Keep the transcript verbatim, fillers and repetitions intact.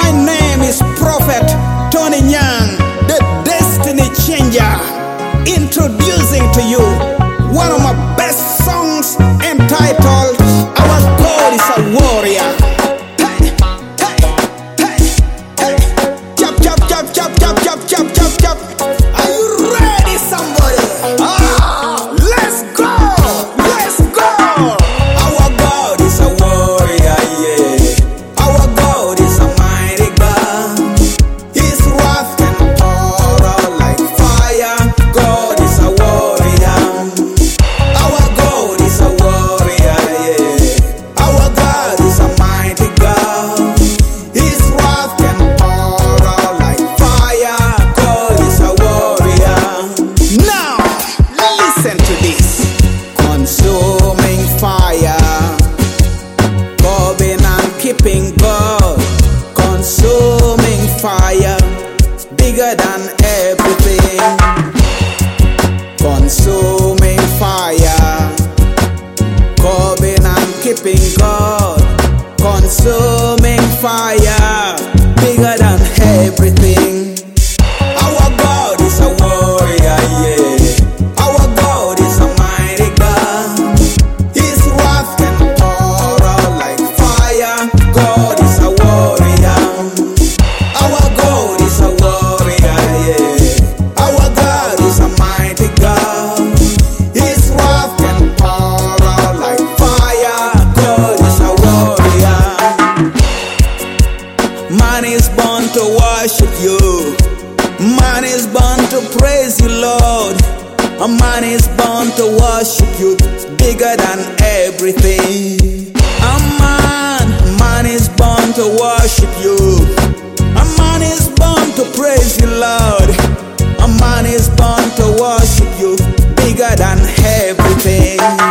My name is Prophet Tony Nyang, the Destiny Changer, introducing to you one of my best songs entitled Our God is a Warrior. Hey, hey, hey, hey. Chop, chop, chop, chop, chop, chop, chop, chop, chop. Are you ready, somebody? Ah, let's go, let's go. Our God is a warrior, yeah. Our God is a mighty God. His wrath can pour out like fire. God is a warrior. Our God is a warrior, yeah. Our God is a mighty God. His wrath can pour out like fire. God is a warrior. Now, listen to this. Consuming fire, covenant keeping God. Consuming fire, bigger than everything. Consuming fire, covenant keeping God. Consuming fire, bigger than everything. Our God is a warrior, yeah. Our God is a mighty God. His wrath can pour out like fire. God is a warrior. Our God is a warrior, yeah. Our God is a mighty God. His wrath can pour out like fire. God is a warrior. Man is born to worship you. Man is born to praise you, Lord. A man is born to worship you, bigger than everything. A man, man is born to worship you. A man is born to praise you, Lord. A man is born to worship you, bigger than everything.